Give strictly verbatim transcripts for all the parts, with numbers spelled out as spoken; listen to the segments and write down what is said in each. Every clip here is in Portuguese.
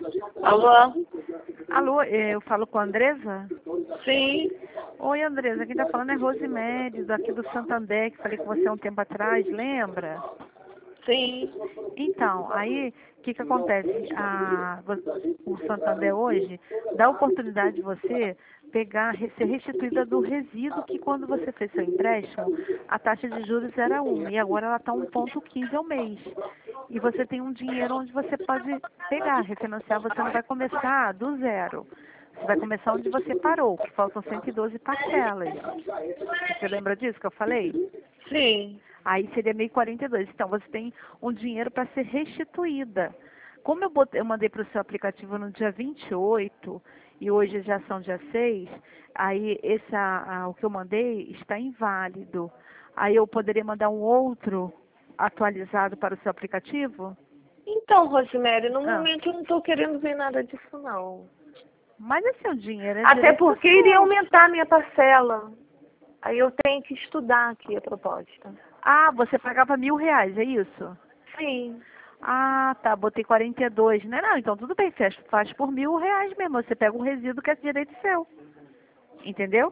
Alô? Alô, eu falo com a Andresa? Sim, Oi, Andresa, quem tá falando é Rosemary, daqui do Santander, que falei com você há um tempo atrás, lembra? sim. Então, aí, o que que acontece? A, o Santander hoje dá a oportunidade de você pegar, ser restituída do resíduo que quando você fez seu empréstimo, a taxa de juros era um e agora ela está um vírgula quinze ao mês. E você tem um dinheiro onde você pode pegar, refinanciar, você não vai começar do zero. Você vai começar onde você parou, que faltam cento e doze parcelas. Você lembra disso que eu falei? Sim. Aí seria mil e quarenta e dois. Então, você tem um dinheiro para ser restituída. Como eu, botei, eu mandei para o seu aplicativo no dia vinte e oito, e hoje já são dia seis, aí esse, a, a, o que eu mandei está inválido. Aí eu poderia mandar um outro atualizado para o seu aplicativo? Então, Rosemary, no Ah, momento eu não estou querendo ver nada disso, não. mas é seu dinheiro, é Até direito porque iria seu. aumentar a minha parcela. Aí eu tenho que estudar aqui a proposta. Ah, você pagava mil reais, é isso? Sim. Ah, tá, botei quarenta e dois, né? Não, então tudo bem, faz, faz por mil reais mesmo. Você pega um resíduo que é direito seu. Entendeu?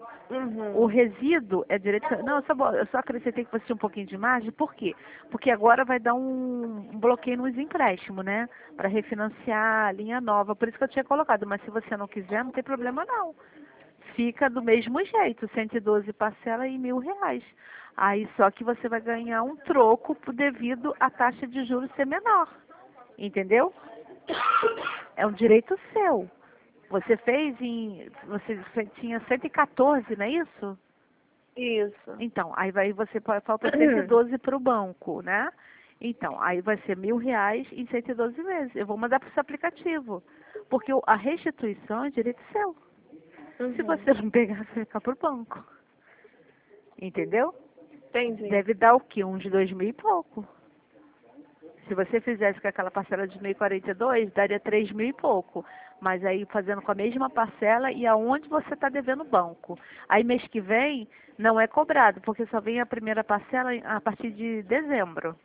O Uhum. resíduo é direito seu. Não, eu só, bo- eu só acrescentei que você tinha um pouquinho de margem, por quê? Porque agora vai dar um, um bloqueio nos empréstimos, né? Para refinanciar a linha nova. Por isso que eu tinha colocado. Mas se você não quiser, não tem problema não. Fica do mesmo jeito, cento e doze parcela e mil reais. Aí só que você vai ganhar um troco devido à taxa de juros ser menor. Entendeu? É um direito seu. Você fez em. Você fe- tinha cento e quatorze, não é isso? Isso. Então, aí vai você pa- falta cento e doze para o banco, né? Então, aí vai ser mil reais em cento e doze vezes. Eu vou mandar para o seu aplicativo. Porque o- a restituição é direito seu. Se Uhum. você não pegar, você vai ficar para o banco. Entendeu? Entendi. Deve dar o quê? Uns dois mil e pouco. Se você fizesse com aquela parcela de mil e quarenta e dois, daria três mil e pouco. Mas aí fazendo com a mesma parcela e aonde você está devendo o banco. Aí mês que vem não é cobrado, porque só vem a primeira parcela a partir de dezembro.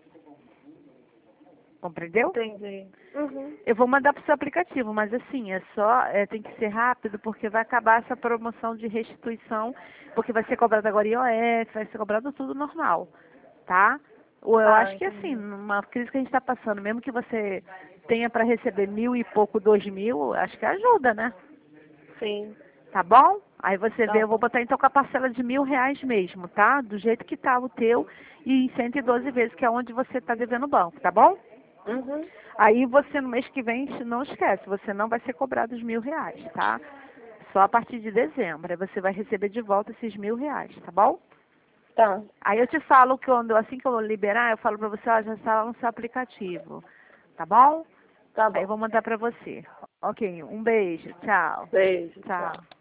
Compreendeu? Entendi. Uhum. Eu vou mandar para o seu aplicativo, mas assim, é só, é, tem que ser rápido, porque vai acabar essa promoção de restituição, porque vai ser cobrado agora I O F, vai ser cobrado tudo normal, tá? Ou eu Tá, acho que assim, entendi. numa crise que a gente está passando, mesmo que você tenha para receber mil e pouco, dois mil, acho que ajuda, né? Sim. Tá bom? Aí você Tá vê, eu vou bom. botar então com a parcela de mil reais mesmo, tá? Do jeito que tá o teu e em cento e doze vezes, que é onde você está devendo o banco, tá bom? Uhum. Aí você no mês que vem, não esquece, você não vai ser cobrado os mil reais, tá? Só a partir de dezembro. Aí você vai receber de volta esses mil reais, tá bom? Tá. Aí eu te falo que quando, assim que eu liberar, eu falo pra você, ó, já está lá no seu aplicativo, tá bom? Tá Aí eu bom. vou mandar pra você. Ok, um beijo, tchau. Beijo. Tchau. Tchau.